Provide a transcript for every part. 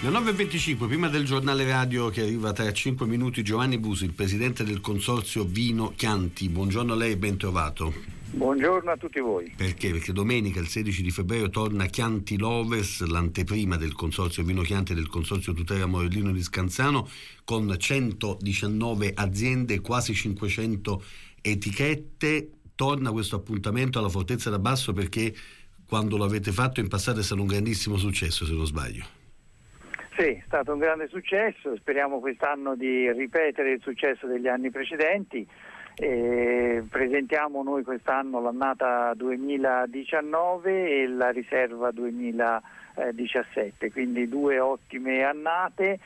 Le 9.25, prima del giornale radio che arriva tra 5 minuti, Giovanni Busi, il presidente del consorzio Vino Chianti. Buongiorno a lei e ben trovato. Buongiorno a tutti voi. Perché? Perché domenica, il 16 di febbraio, torna Chianti Lovers, l'anteprima del consorzio Vino Chianti e del consorzio Tutela Morellino di Scanzano, con 119 aziende, quasi 500 etichette. Torna questo appuntamento alla Fortezza d'Abbasso perché quando lo avete fatto in passato è stato un grandissimo successo, se non sbaglio. Sì, è stato un grande successo, speriamo quest'anno di ripetere il successo degli anni precedenti. Presentiamo noi quest'anno l'annata 2019 e la riserva 2017, quindi due ottime annate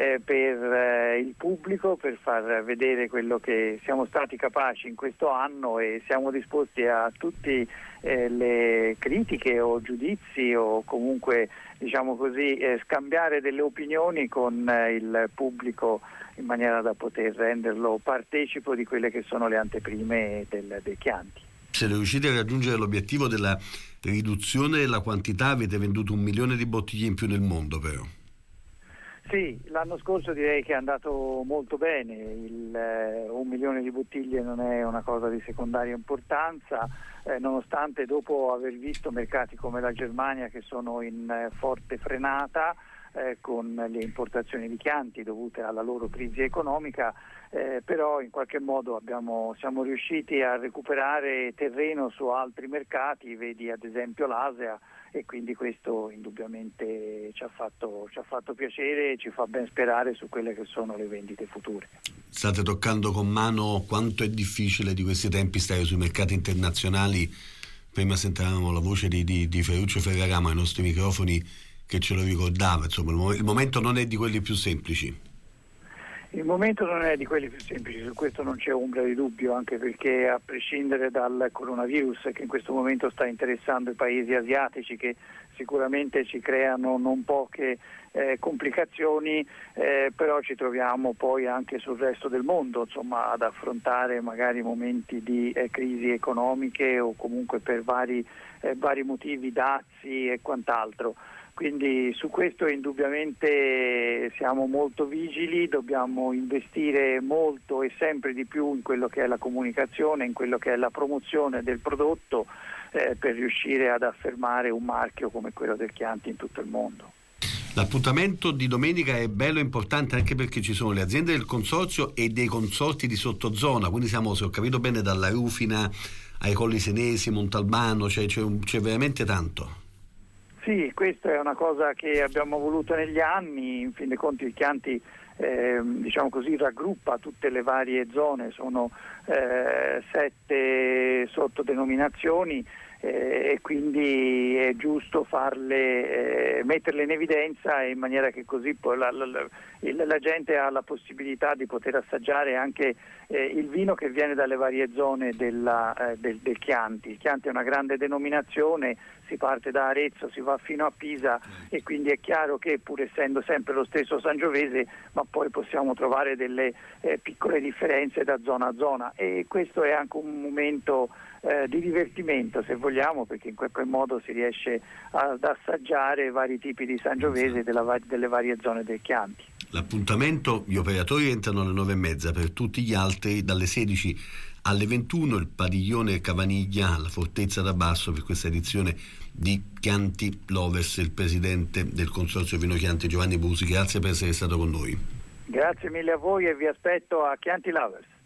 per il pubblico, per far vedere quello che siamo stati capaci in questo anno, e siamo disposti a tutte le critiche o giudizi o comunque, diciamo così, scambiare delle opinioni con il pubblico in maniera da poter renderlo partecipo di quelle che sono le anteprime del Chianti. Se riuscite a raggiungere l'obiettivo della riduzione della quantità, avete venduto 1 milione di bottiglie in più nel mondo, però. Sì, l'anno scorso direi che è andato molto bene, 1 milione di bottiglie non è una cosa di secondaria importanza, nonostante dopo aver visto mercati come la Germania che sono in forte frenata, con le importazioni di Chianti dovute alla loro crisi economica, però in qualche modo siamo riusciti a recuperare terreno su altri mercati, vedi ad esempio l'Asia, e quindi questo indubbiamente ci ha fatto piacere e ci fa ben sperare su quelle che sono le vendite future. State toccando con mano quanto è difficile di questi tempi stare sui mercati internazionali. Prima sentavamo la voce di Ferruccio Ferragamo ai nostri microfoni che ce lo ricordava, insomma il momento non è di quelli più semplici. Il momento non è di quelli più semplici, su questo non c'è ombra di dubbio, anche perché a prescindere dal coronavirus che in questo momento sta interessando i paesi asiatici, che sicuramente ci creano non poche complicazioni, però ci troviamo poi anche sul resto del mondo, insomma, ad affrontare magari momenti di crisi economiche o comunque per vari motivi, dazi e quant'altro. Quindi su questo indubbiamente siamo molto vigili, dobbiamo investire molto e sempre di più in quello che è la comunicazione, in quello che è la promozione del prodotto, per riuscire ad affermare un marchio come quello del Chianti in tutto il mondo. L'appuntamento di domenica è bello e importante anche perché ci sono le aziende del consorzio e dei consorzi di sottozona, quindi siamo, se ho capito bene, dalla Rufina ai Colli Senesi, Montalbano, c'è veramente tanto. Sì, questa è una cosa che abbiamo voluto negli anni. In fin dei conti il Chianti diciamo così raggruppa tutte le varie zone, sono 7 sottodenominazioni, e quindi è giusto metterle in evidenza in maniera che così poi la gente ha la possibilità di poter assaggiare anche il vino che viene dalle varie zone del Chianti. Il Chianti è una grande denominazione, si parte da Arezzo, si va fino a Pisa, e quindi è chiaro che pur essendo sempre lo stesso Sangiovese, ma poi possiamo trovare delle piccole differenze da zona a zona, e questo è anche un momento di divertimento, se vogliamo, perché in quel modo si riesce ad assaggiare vari tipi di Sangiovese delle varie zone del Chianti. L'appuntamento, gli operatori entrano alle 9:30, per tutti gli altri dalle 16 alle 21 il padiglione Cavaniglia alla Fortezza d'Abbasso per questa edizione di Chianti Lovers. Il presidente del consorzio Vino Chianti, Giovanni Busi, grazie per essere stato con noi. Grazie mille a voi e vi aspetto a Chianti Lovers.